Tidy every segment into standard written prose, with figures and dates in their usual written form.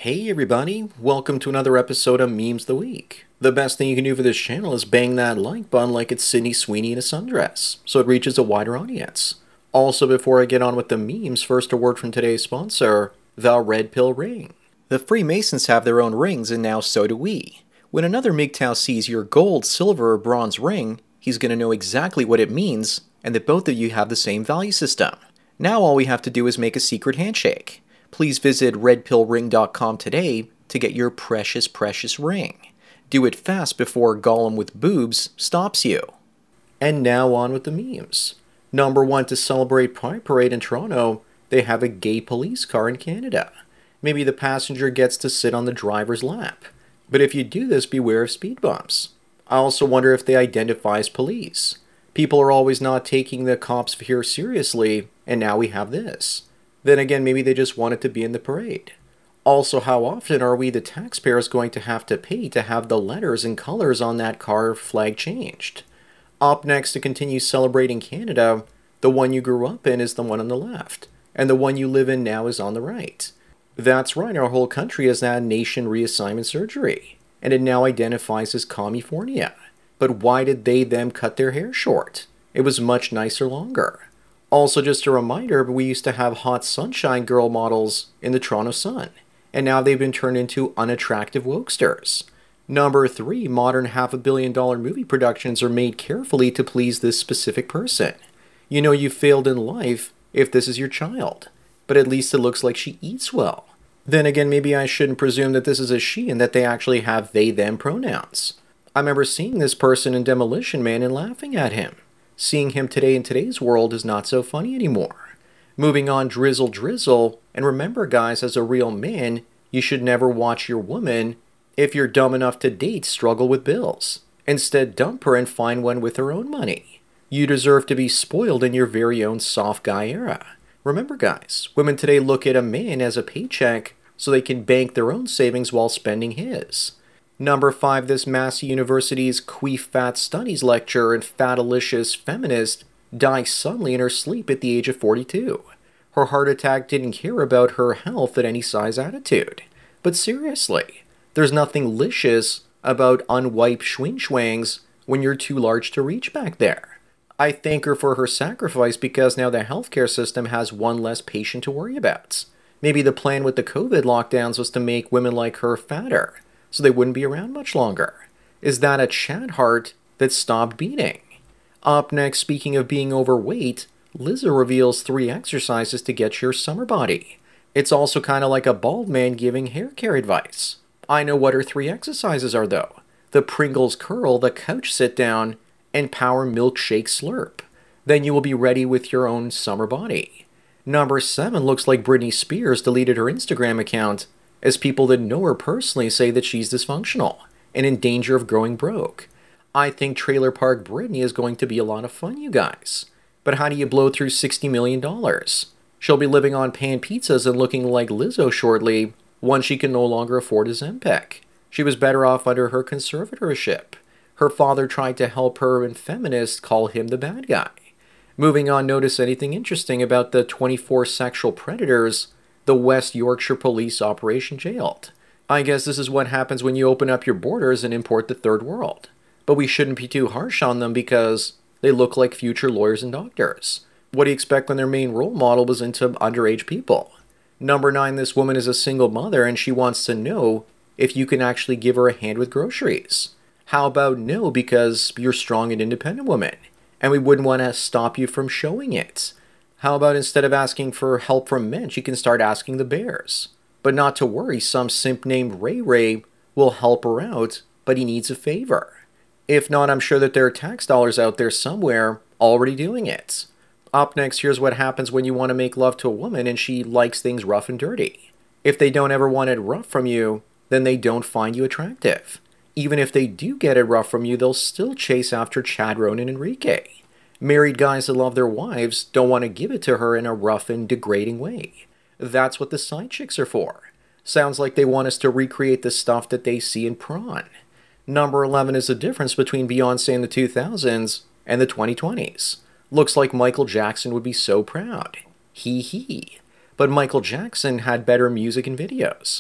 Hey everybody, welcome to another episode of Memes the Week. The best thing you can do for this channel is bang that like button like it's Sydney Sweeney in a sundress, so it reaches a wider audience. Also, before I get on with the memes, first a word from today's sponsor, the Red Pill Ring. The Freemasons have their own rings and now so do we. When another MGTOW sees your gold, silver, or bronze ring, he's going to know exactly what it means and that both of you have the same value system. Now all we have to do is make a secret handshake. Please visit redpillring.com today to get your precious, precious ring. Do it fast before Gollum with boobs stops you. And now on with the memes. Number one, to celebrate Pride Parade in Toronto, they have a gay police car in Canada. Maybe the passenger gets to sit on the driver's lap. But if you do this, beware of speed bumps. I also wonder if they identify as police. People are always not taking the cops here seriously, and now we have this. Then again, maybe they just wanted to be in the parade. Also, how often are we, the taxpayers, going to pay to have the letters and colors on that car flag changed? Up next, to continue celebrating Canada, the one you grew up in is the one on the left, and the one you live in now is on the right. That's right, our whole country has had nation reassignment surgery, and it now identifies as California. But why did they them cut their hair short? It was much nicer longer. Also, just a reminder, we used to have hot sunshine girl models in the Toronto Sun, and now they've been turned into unattractive wokesters. Number three, modern $500 million movie productions are made carefully to please this specific person. You know you failed in life if this is your child, but at least it looks like she eats well. Then again, maybe I shouldn't presume that this is a she and that they actually have they-them pronouns. I remember seeing this person in Demolition Man and laughing at him. Seeing him today in today's world is not so funny anymore. Moving on, drizzle drizzle, and remember guys, as a real man, you should never watch your woman, if you're dumb enough to date, struggle with bills. Instead, dump her and find one with her own money. You deserve to be spoiled in your very own soft guy era. Remember guys, women today look at a man as a paycheck so they can bank their own savings while spending his. Number five, this Massey University's Queef Fat Studies lecturer and fatalicious feminist dies suddenly in her sleep at the age of 42. Her heart attack didn't care about her health at any size attitude. But seriously, there's nothing licious about unwiped schwing-schwangs when you're too large to reach back there. I thank her for her sacrifice because now the healthcare system has one less patient to worry about. Maybe the plan with the COVID lockdowns was to make women like her fatter, so they wouldn't be around much longer. Is that a Chad heart that stopped beating? Up next, speaking of being overweight, Lizzo reveals 3 exercises to get your summer body. It's also kind of like a bald man giving hair care advice. I know what her 3 exercises are though. The Pringles curl, the couch sit down, and power milkshake slurp. Then you will be ready with your own summer body. Number 7, looks like Britney Spears deleted her Instagram account, as people that know her personally say that she's dysfunctional and in danger of growing broke. I think Trailer Park Britney is going to be a lot of fun, you guys. But how do you blow through $60 million? She'll be living on pan pizzas and looking like Lizzo shortly, once she can no longer afford a Zempic. She was better off under her conservatorship. Her father tried to help her, and feminists call him the bad guy. Moving on, notice anything interesting about the 24 sexual predators the West Yorkshire Police Operation jailed? I guess this is what happens when you open up your borders and import the third world. But we shouldn't be too harsh on them because they look like future lawyers and doctors. What do you expect when their main role model was into underage people? Number 9, this woman is a single mother and she wants to know if you can actually give her a hand with groceries. How about no, because you're strong and independent woman, and we wouldn't want to stop you from showing it. How about instead of asking for help from men, she can start asking the bears? But not to worry, some simp named Ray Ray will help her out, but he needs a favor. If not, I'm sure that there are tax dollars out there somewhere already doing it. Up next, here's what happens when you want to make love to a woman and she likes things rough and dirty. If they don't ever want it rough from you, then they don't find you attractive. Even if they do get it rough from you, they'll still chase after Chad, Ronan, and Enrique. Married guys that love their wives don't want to give it to her in a rough and degrading way. That's what the side chicks are for. Sounds like they want us to recreate the stuff that they see in Prawn. Number 11 is the difference between Beyoncé in the 2000s and the 2020s. Looks like Michael Jackson would be so proud. Hee hee. But Michael Jackson had better music and videos.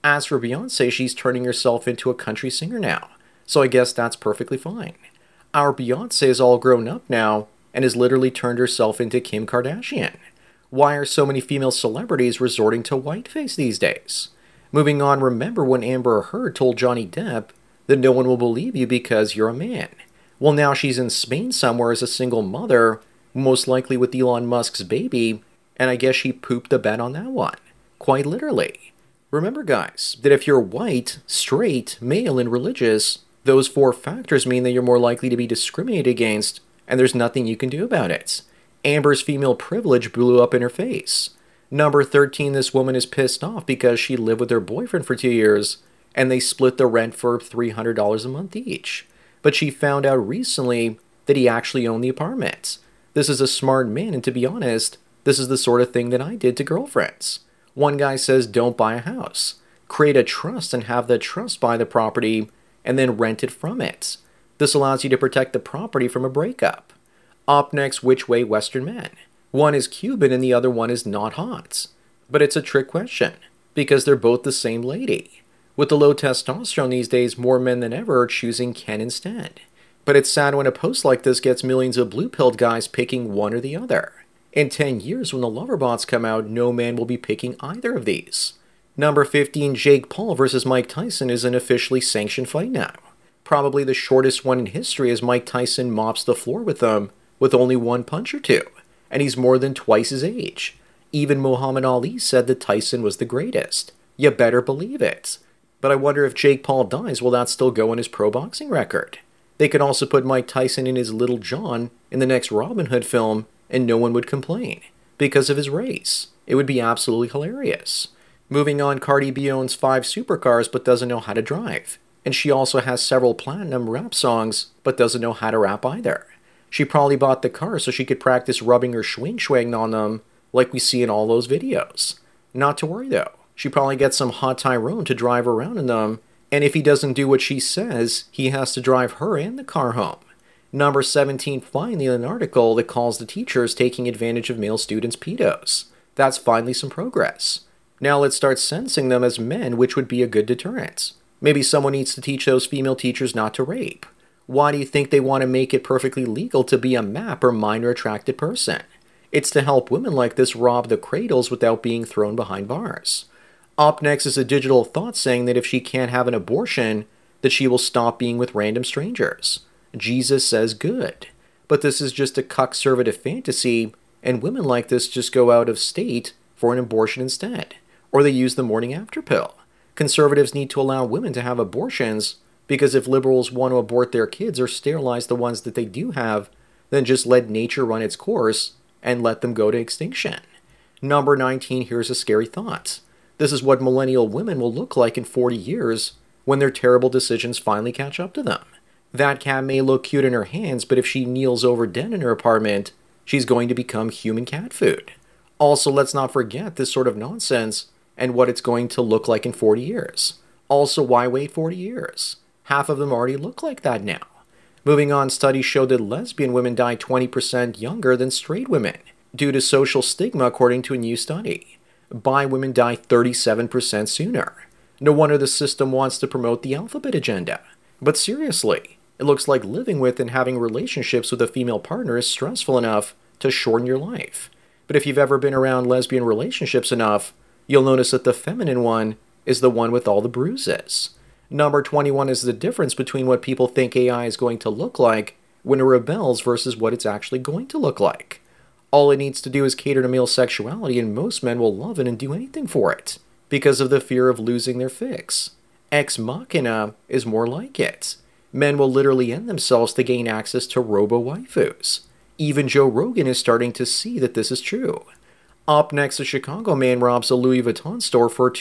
As for Beyonce, she's turning herself into a country singer now, so I guess that's perfectly fine. Our Beyonce is all grown up now and has literally turned herself into Kim Kardashian. Why are so many female celebrities resorting to whiteface these days? Moving on, remember when Amber Heard told Johnny Depp that no one will believe you because you're a man? Well, now she's in Spain somewhere as a single mother, most likely with Elon Musk's baby, and I guess she pooped the bed on that one. Quite literally. Remember, guys, that if you're white, straight, male, and religious, those four factors mean that you're more likely to be discriminated against, and there's nothing you can do about it. Amber's female privilege blew up in her face. Number 13, this woman is pissed off because she lived with her boyfriend for 2 years, and they split the rent for $300 a month each. But she found out recently that he actually owned the apartment. This is a smart man, and to be honest, this is the sort of thing that I did to girlfriends. One guy says don't buy a house. Create a trust and have the trust buy the property and then rent it from it. This allows you to protect the property from a breakup. Up next, which way Western men? One is Cuban and the other one is not hot. But it's a trick question, because they're both the same lady. With the low testosterone these days, more men than ever are choosing Ken instead. But it's sad when a post like this gets millions of blue-pilled guys picking one or the other. In 10 years, when the Loverbots come out, no man will be picking either of these. Number 15, Jake Paul versus Mike Tyson is an officially sanctioned fight now. Probably the shortest one in history as Mike Tyson mops the floor with them with only one punch or two. And he's more than twice his age. Even Muhammad Ali said that Tyson was the greatest. You better believe it. But I wonder if Jake Paul dies, will that still go on his pro boxing record? They could also put Mike Tyson in his Little John in the next Robin Hood film, and no one would complain, because of his race. It would be absolutely hilarious. Moving on, Cardi B owns 5 supercars but doesn't know how to drive. And she also has several platinum rap songs but doesn't know how to rap either. She probably bought the car so she could practice rubbing her swing on them like we see in all those videos. Not to worry though, she probably gets some hot Tyrone to drive around in them, and if he doesn't do what she says, he has to drive her and the car home. Number 17, finally an article that calls the teachers taking advantage of male students pedos. That's finally some progress. Now let's start sentencing them as men, which would be a good deterrent. Maybe someone needs to teach those female teachers not to rape. Why do you think they want to make it perfectly legal to be a MAP or minor attracted person? It's to help women like this rob the cradles without being thrown behind bars. Up next is a digital thought saying that if she can't have an abortion, that she will stop being with random strangers. Jesus says good. But this is just a conservative fantasy, and women like this just go out of state for an abortion instead. Or they use the morning after pill. Conservatives need to allow women to have abortions, because if liberals want to abort their kids or sterilize the ones that they do have, then just let nature run its course and let them go to extinction. Number 19, here's a scary thought. This is what millennial women will look like in 40 years when their terrible decisions finally catch up to them. That cat may look cute in her hands, but if she kneels over dead in her apartment, she's going to become human cat food. Also, let's not forget this sort of nonsense and what it's going to look like in 40 years. Also, why wait 40 years? Half of them already look like that now. Moving on, studies show that lesbian women die 20% younger than straight women due to social stigma according to a new study. Bi women die 37% sooner. No wonder the system wants to promote the alphabet agenda. But seriously, it looks like living with and having relationships with a female partner is stressful enough to shorten your life. But if you've ever been around lesbian relationships enough, you'll notice that the feminine one is the one with all the bruises. Number 21 is the difference between what people think AI is going to look like when it rebels versus what it's actually going to look like. All it needs to do is cater to male sexuality, and most men will love it and do anything for it, because of the fear of losing their fix. Ex Machina is more like it. Men will literally end themselves to gain access to robo-waifus. Even Joe Rogan is starting to see that this is true. Up next, a Chicago man robs a Louis Vuitton store for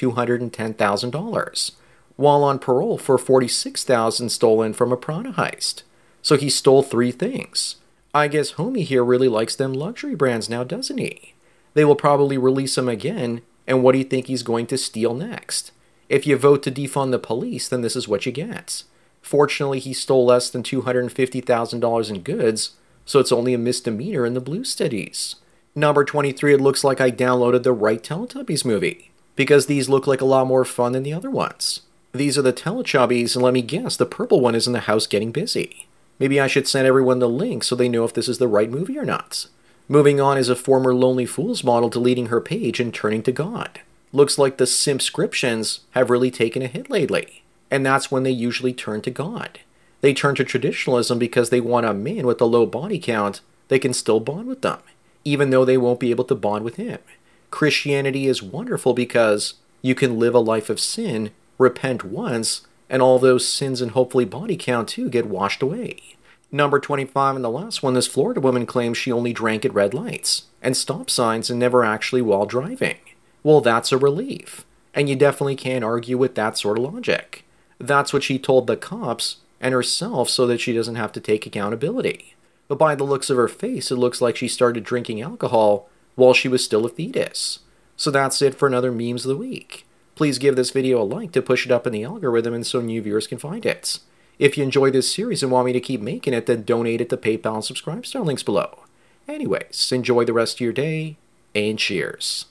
$210,000, while on parole for $46,000 stolen from a Prada heist. So he stole 3 things. I guess homie here really likes them luxury brands now, doesn't he? They will probably release him again, and what do you think he's going to steal next? If you vote to defund the police, then this is what you get. Fortunately, he stole less than $250,000 in goods, so it's only a misdemeanor in the blue studies. Number 23, it looks like I downloaded the right Teletubbies movie, because these look like a lot more fun than the other ones. These are the Teletubbies, and let me guess, the purple one is in the house getting busy. Maybe I should send everyone the link so they know if this is the right movie or not. Moving on is a former Lonely Fools model deleting her page and turning to God. Looks like the Simpscriptions have really taken a hit lately, and that's when they usually turn to God. They turn to traditionalism because they want a man with a low body count that can still bond with them, even though they won't be able to bond with him. Christianity is wonderful because you can live a life of sin, repent once, and all those sins and hopefully body count too get washed away. Number 25 and the last one, this Florida woman claims she only drank at red lights and stop signs and never actually while driving. Well, that's a relief, and you definitely can't argue with that sort of logic. That's what she told the cops and herself so that she doesn't have to take accountability. But by the looks of her face, it looks like she started drinking alcohol while she was still a fetus. So that's it for another Memes of the Week. Please give this video a like to push it up in the algorithm and so new viewers can find it. If you enjoy this series and want me to keep making it, then donate at the PayPal and subscribe star links below. Anyways, enjoy the rest of your day, and cheers.